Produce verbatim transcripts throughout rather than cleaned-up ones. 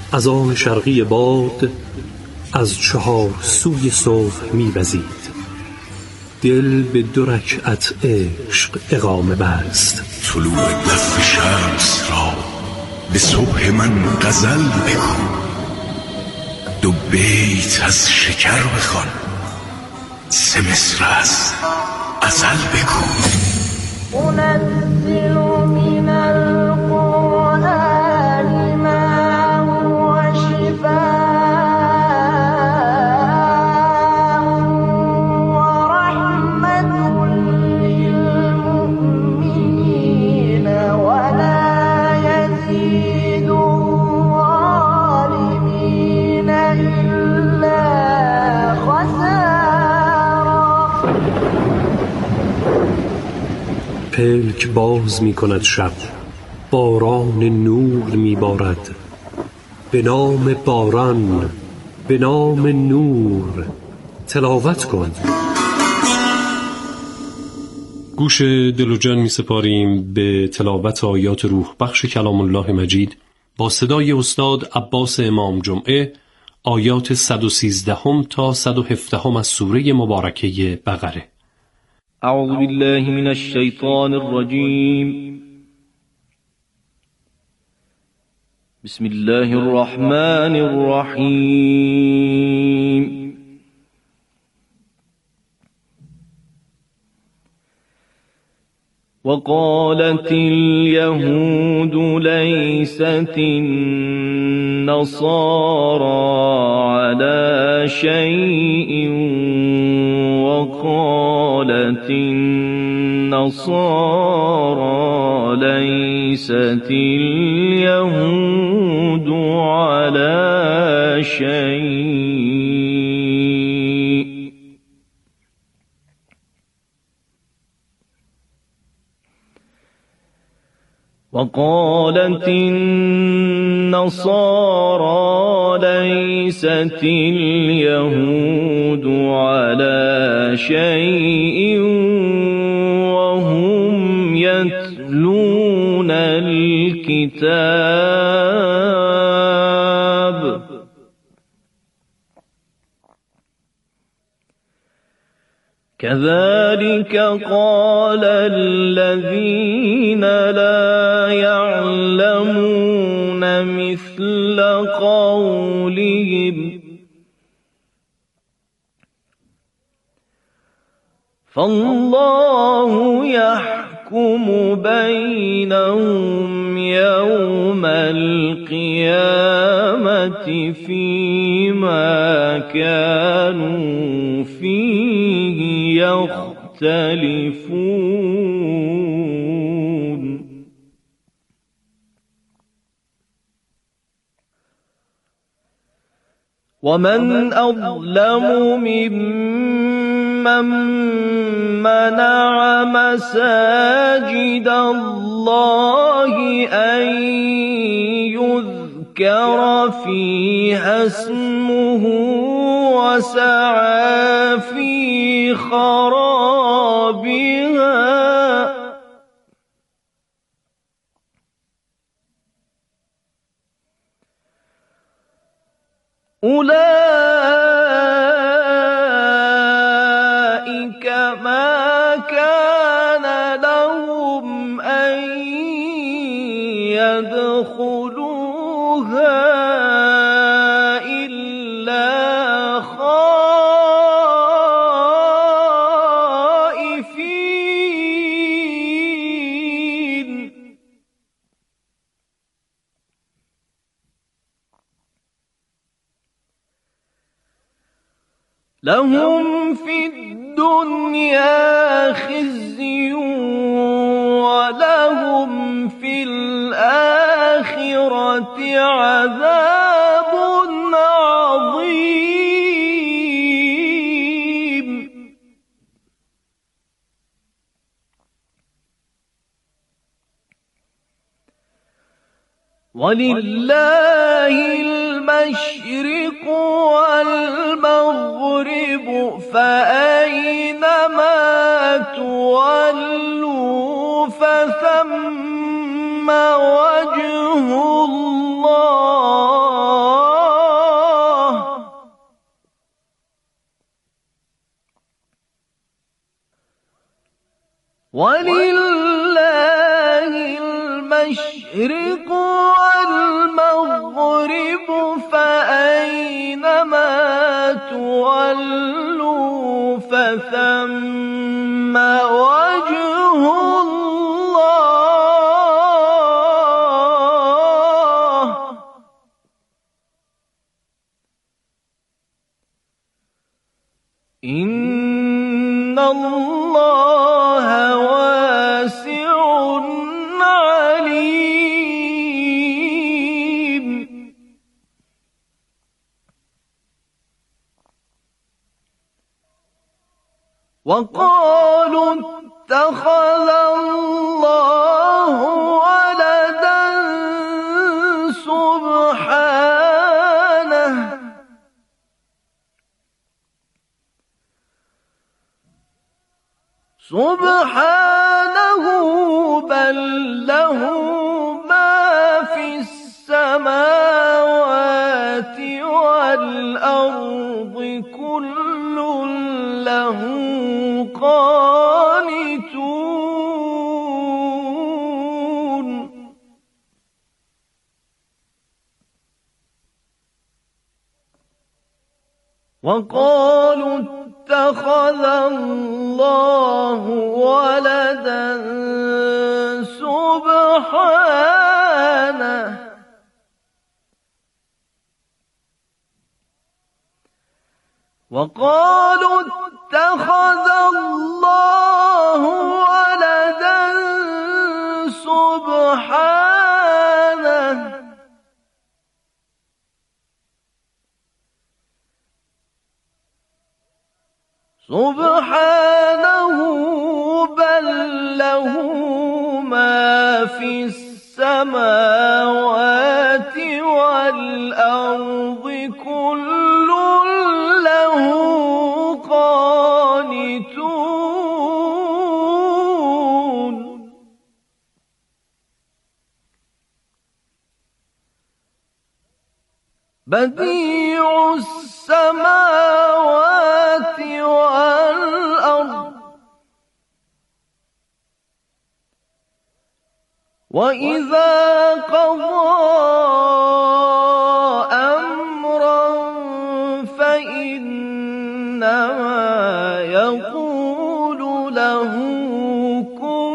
از آن شرقی باد از چهار سوی صبح می‌وزید. دل به دو رکعت عشق اقامه بست. طلوع دف شمس را به صبح من غزل بگو، دو بیت از شکر بخوان، سه مصر از غزل بگو. منزل من القرآن ما هو شفاء ورحمة للمؤمنين ولا يزيد الظالمين إلا خسارا. پلک باز می کند شب، باران نور می بارد. به نام باران، به نام نور تلاوت کن. گوش دل و جان می سپاریم به تلاوت آیات روح بخش کلام الله مجید با صدای استاد عباس امام جمعه، آیات صد و سیزده تا صد و هفده از سوره مبارکه بقره. اعوذ بالله من الشیطان الرجیم. بسم الله الرحمن الرحیم. وقالت اليهود ليست النصارى على شيء وقالت النصارى ليست اليهود على شيء وقالت النصارى ليست اليهود على شيء وهم يتلون الكتاب كذلك قال الذين لا يعلمون مثل قولهم فالله يحكم بينهم يوم القيامة فيما كانوا فيه يختلفون. ومن أظلم ممن منع مساجد الله أن يذكر فيها اسمه وسعى في خرابها أولئك ما كان لهم أن يدخلوها إلا خائفين. لهم في الدنيا خزي ولهم في الآخرة عذاب عظيم. ولله المشرق والمغرب فأينما تولوا فثم وجه الله ولله المشرق والمغرب فأينما تولوا فثم وجه الله إن الله واسع عليم. وقالوا اتخذ الله ولدا سبحانه سبحانه بل له ما في السماوات والأرض كل له قانتون. وقالوا اتخذ الله ولدا سبحانه وقالوا اتخذ الله ولدا سبحانه سبحانه بل له ما في السماوات والأرض كل له قانتون. بديع السماوات والأرض وإذا قضى أمرا فإنما يقول له كن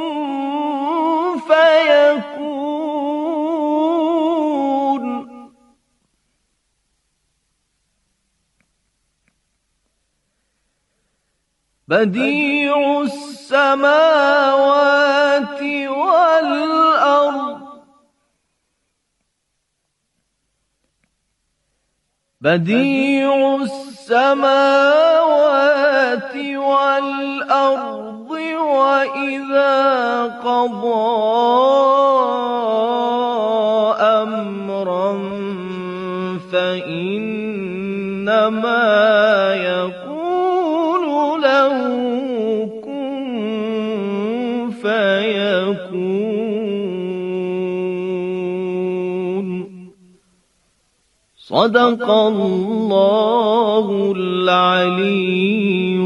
فيكون. بديع السماوات والأرض بديع السماوات والأرض وإذا قضى أمرا فإنما يقول له كن فيكون. صدق الله العلی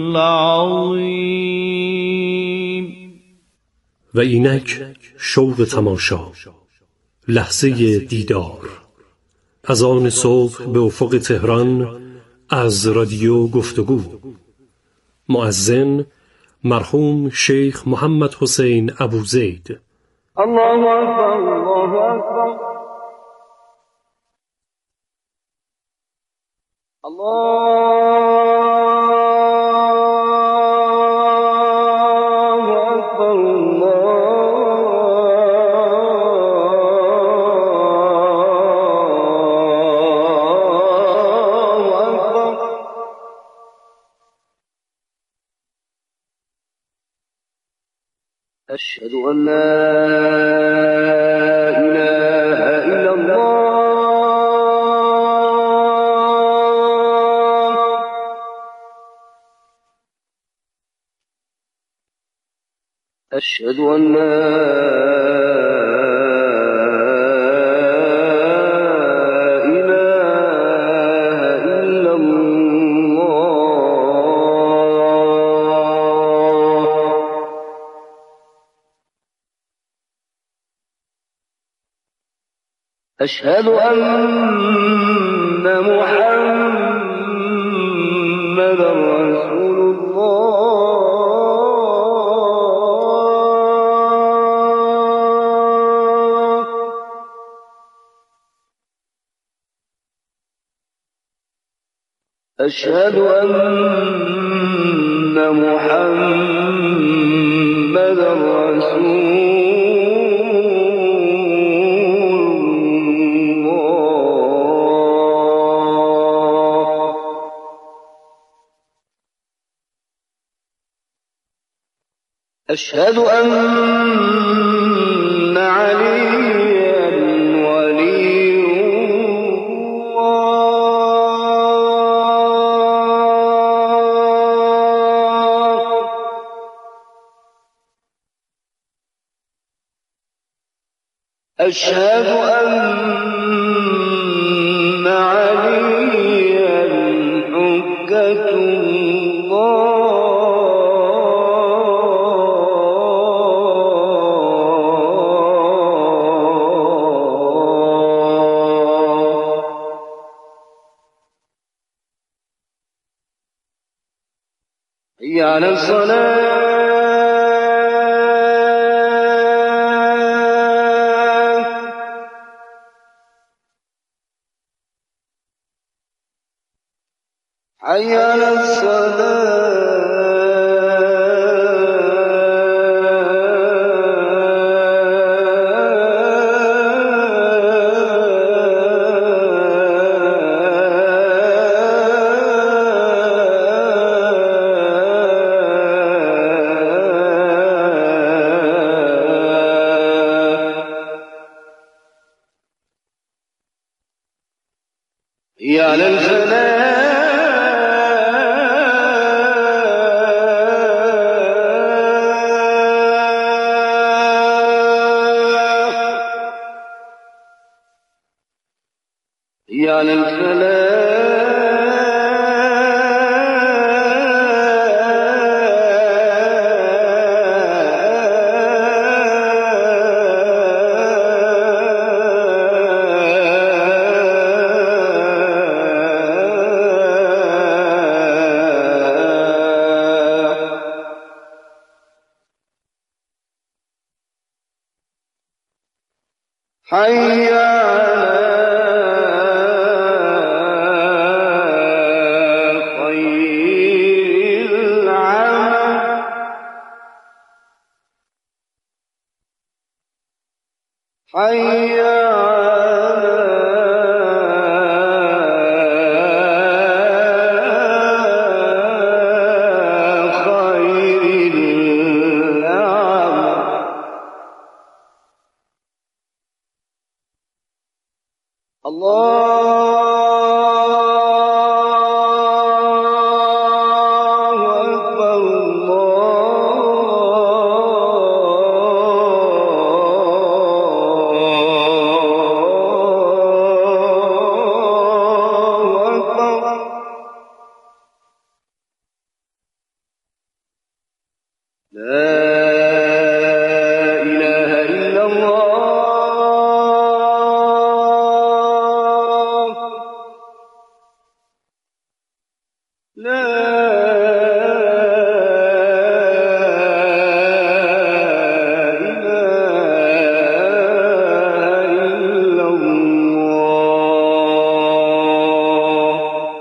العظیم. و اینک شوق تماشا، لحظه دیدار، از آن صبح به افق تهران از رادیو گفتگو. مؤذن مرحوم شیخ محمد حسین ابوزید. الله اکبر الله اکبر الله اکبر الله اکبر. أشهد أن لا إله إلا الله. أشهد أن لا إله إلا الله. أشهد أن محمدا رسول الله. أشهد أن محمدا رسول أشهد أن عليا ولي الله. أشهد أن عليا حجة الله. حي على الصلاة. حي على حي على الفلاح. حي على الفلاح. حي على خير العمل. حي على خير العمل. الله أكبر. الله أكبر. لا إله إلا الله. لا إله إلا الله.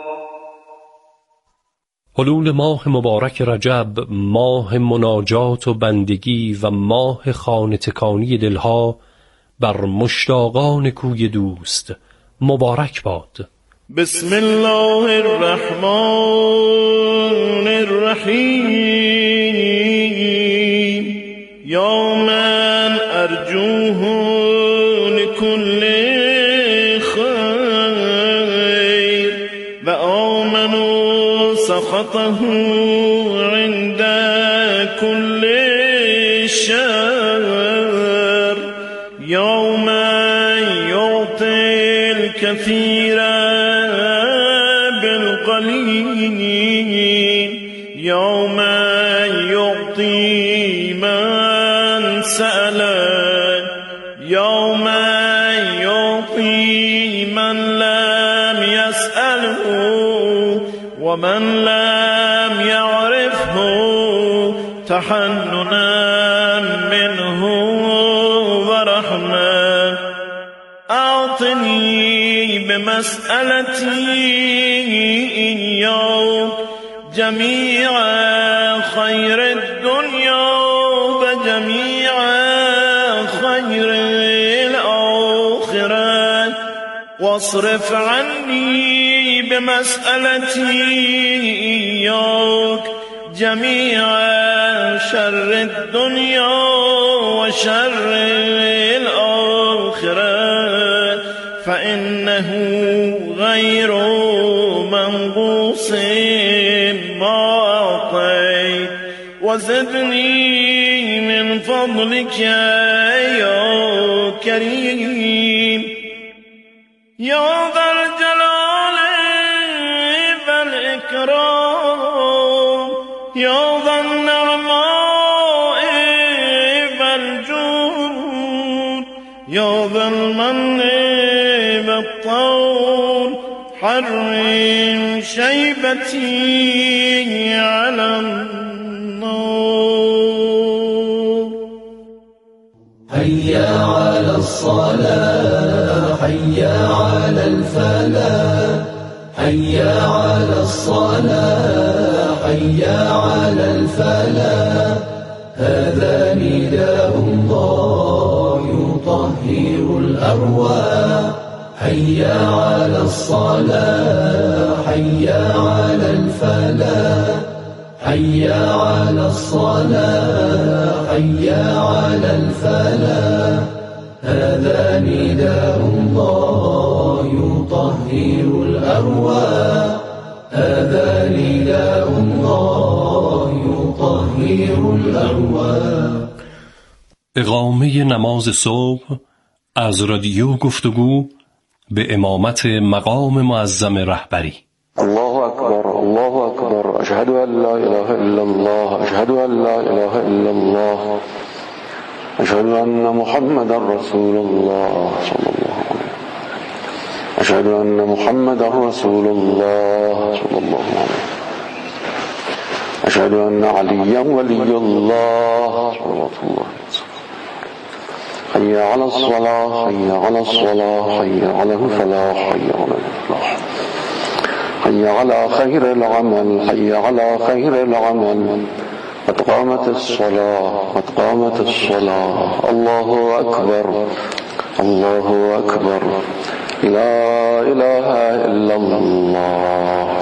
حلول ماه مبارک رجب، ماه مناجات و بندگی و ماه خانه تکانی دلها بر مشتاقان کوی دوست مبارک باد. بسم الله الرحمن الرحیم. یا من ارجوه لكل خیر و آمن سخطه عند كل شر. یا من یعطی الكثیر يوم يعطي من سأل. يوم يعطي من لم يسأله ومن لم يعرفه تحننا منه ورحمة. أعطني بمسألتي إياك جميع خير الدنيا وجميع خير الآخرة، واصرف عني بمسألتي إياك جميع شر الدنيا وشر الآخرة، فإنه غير منقوص ما أعطيت. وزدني من فضلك يا كريم يا ذا الجلال والإكرام، يا ذا النعماء والجود، يا ذا المن والطول. حرم شيبتي على النار. حي على الصلاة، حي على الفلاح، حي على الصلاة، حي على الفلاح. هذا نداء الله يطهر الأرواح. حي على الصلاة، حي على الفلاح، حي على الصلاة، حي على الفلاح. هذا نداء الله يطهر الأرواح. هذا نداء الله يطهر الأرواح. اقامه نماز صبح از رادیو گفتگو به امامت مقام معظم رهبری. الله أكبر الله أكبر، أشهد أن لا إله إلا الله، أشهد أن لا إله إلا الله، أشهد أن محمد رسول الله صلى الله عليه وسلم، أشهد أن محمد رسول الله صلى الله عليه وسلم، أشهد أن عليا ولي الله صلى الله عليه وسلم. حي على الصلاة، حي على الصلاة، حي على الفلاح، حي على الفلاح. حي على خير العمل، حي على خير العمل. قد قامت الصلاة، قد قامت الصلاة. الله أكبر الله أكبر، لا إله إلا الله.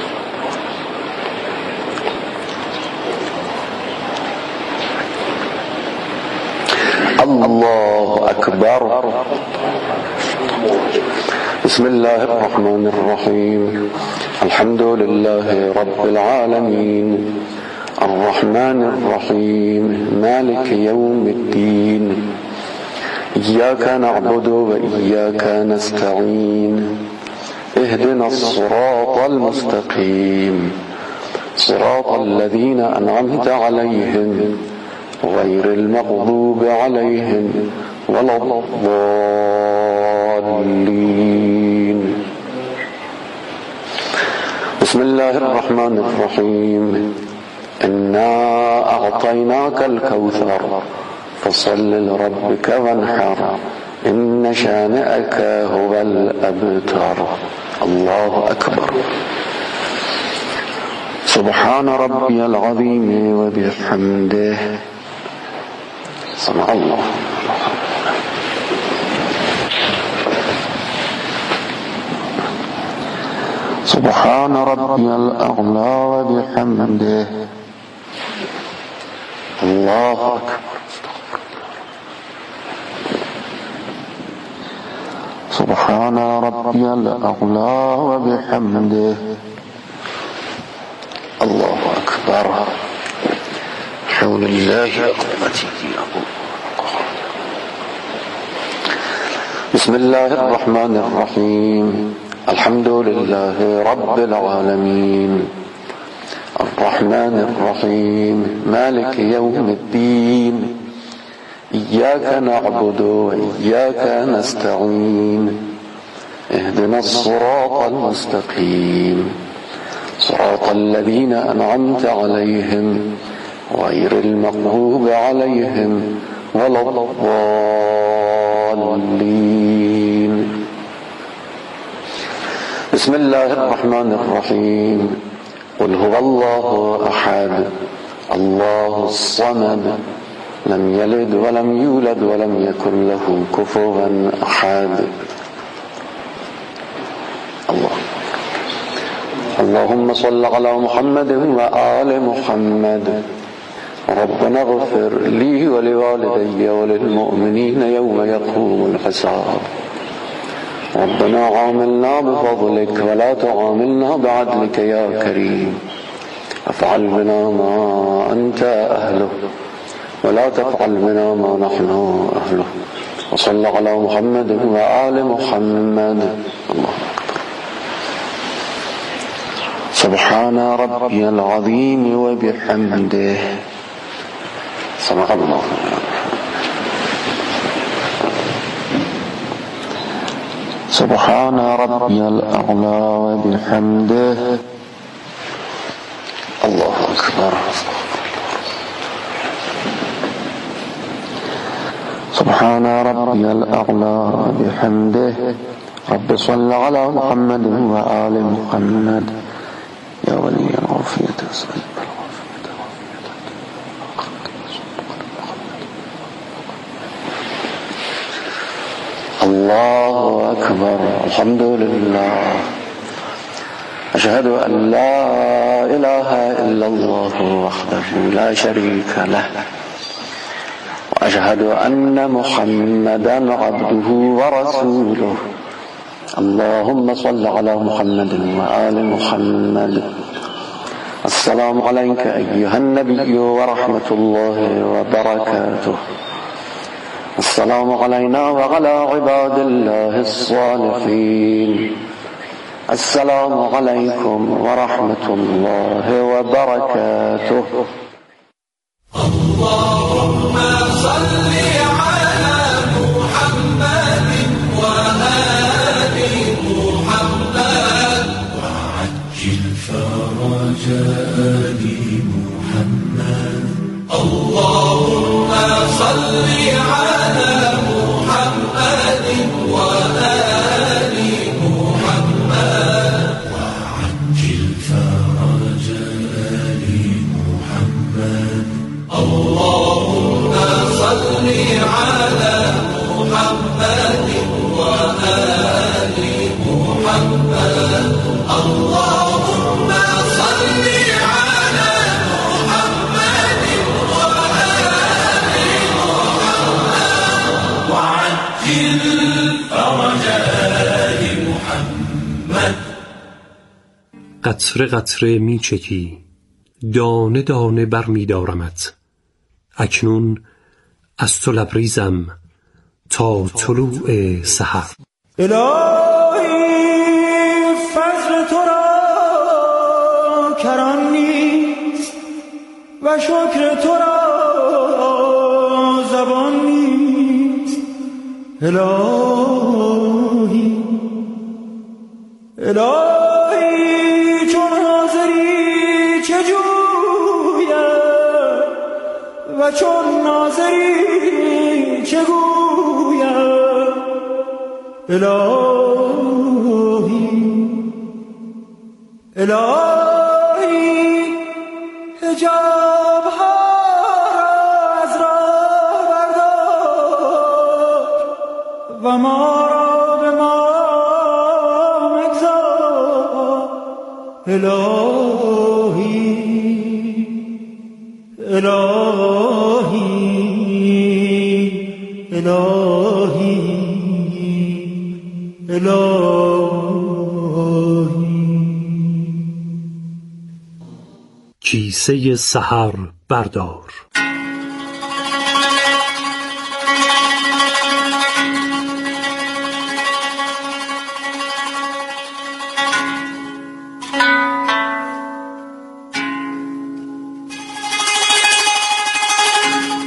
الله أكبر. بسم الله الرحمن الرحيم. الحمد لله رب العالمين، الرحمن الرحيم، مالك يوم الدين. إياك نعبد وإياك نستعين، اهدنا الصراط المستقيم، صراط الذين أنعمت عليهم غير المغضوب عليهم ولا الضالين. بسم الله الرحمن الرحيم. إنا أعطيناك الكوثر فصل لربك وانحر، إن شانئك هو الأبتر. الله أكبر. سبحان ربي العظيم وبحمده. سمع الله. سبحان ربي الأعلى وبحمده. الله أكبر. سبحان ربي الأعلى وبحمده. الله أكبر. حول الله قوته. بسم الله الرحمن الرحيم. الحمد لله رب العالمين، الرحمن الرحيم، مالك يوم الدين. إياك نعبد وإياك نستعين، اهدنا الصراط المستقيم صراط الذين أنعمت عليهم غير المغضوب عليهم ولا الضالين. بسم الله الرحمن الرحيم. قل هو الله أحد الله الصمد لم يلد ولم يولد ولم يكن له كفوا أحد. الله اللهم صل على محمد وآل محمد. ربنا اغفر لي ولوالدي وللمؤمنين يوم يقوم الحساب. ربنا عاملنا بفضلك ولا تعاملنا بعدلك يا كريم. افعل بنا ما أنت أهله ولا تفعل بنا ما نحن أهله. وصلى على محمد وآل محمد. الله سبحان ربي العظيم وبحمده. صدق الله. سبحان ربي الأعلى وبحمده. الله أكبر. سبحان ربي الأعلى وبحمده. رب صل على محمد وآل محمد يا ولي العافية. الله أكبر. الحمد لله. أشهد أن لا إله إلا الله وحده لا شريك له وأشهد أن محمدا عبده ورسوله. اللهم صل على محمد وآل محمد. السلام عليك أيها النبي ورحمة الله وبركاته. السلام علينا وعلى عباد الله الصالحين. السلام عليكم ورحمة الله وبركاته. اللهم صل على محمد وآل محمد وعجل فرج آل محمد. اللهم صل على محمد وآل محمد وعجل فرج آل محمد. اللهم صل على محمد وآل محمد. اللهم صل على محمد وآل محمد وعجل فرج آل محمد. قطره قطره می چکی دانه دانه بر می دارمت. اکنون از تو لبریزم تا طلوع سحر. الهی فضل تو را کران نیست و شکر تو را زبان نیست. الهی الهی چون حاضری چه جویم و چون ناظری چه گویم. الهی الهی حجاب ها از راه بردار و ما را به ما مگذار. الهی الهی الهی الهی. کیسه سحر بردار.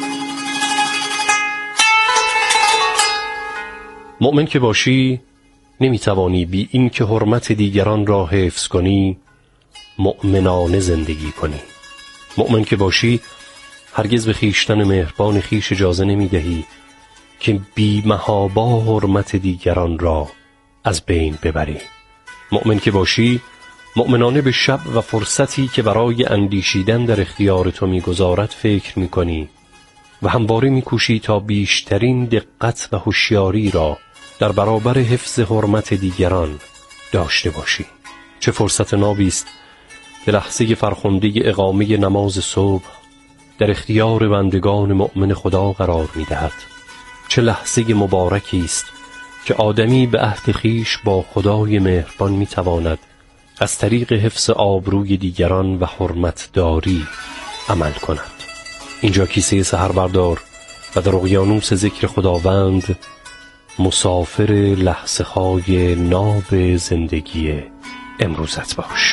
مؤمن که باشی نمیتوانی بی این که حرمت دیگران را حفظ کنی مؤمنانه زندگی کنی. مؤمن که باشی هرگز به خویشتن مهربان خویش اجازه نمیدهی که بی محابا حرمت دیگران را از بین ببری. مؤمن که باشی مؤمنانه به شب و فرصتی که برای اندیشیدن در اختیار تو میگذارد فکر میکنی و همواره میکوشی تا بیشترین دقت و هوشیاری را در برابر حفظ حرمت دیگران داشته باشی. چه فرصت نابی است به لحظه فرخنده اقامه نماز صبح در اختیار بندگان مؤمن خدا قرار می‌دهد. چه لحظه مبارکی است که آدمی به عهد خویش با خدای مهربان می‌تواند از طریق حفظ آبروی دیگران و حرمتداری عمل کند. اینجا کیسه سحر بردار و در اقیانوس ذکر خداوند مسافر لحظه های ناب زندگی امروزت باش.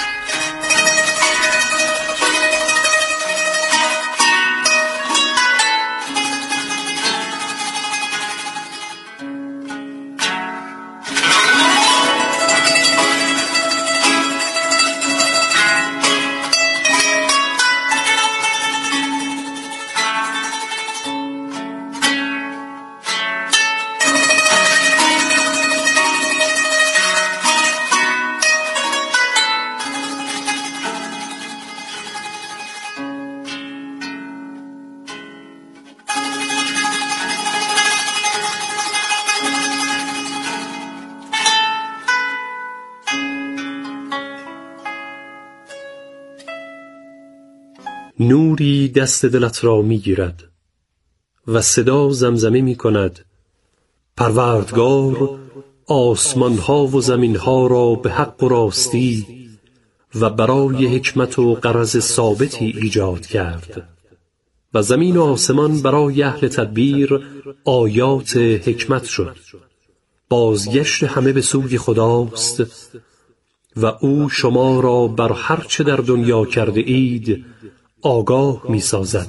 نوری دست دلت را می گیرد و صدا زمزمه می کند پروردگار آسمانها و زمینها را به حق و راستی و برای حکمت و غرض ثابتی ایجاد کرد و زمین و آسمان برای اهل تدبیر آیات حکمت شد. بازگشت همه به سوی خداست و او شما را بر هر چه در دنیا کرده اید آگاه می سازد.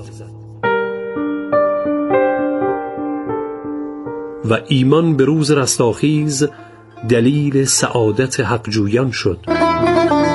و ایمان به روز رستاخیز دلیل سعادت حق جویان شد.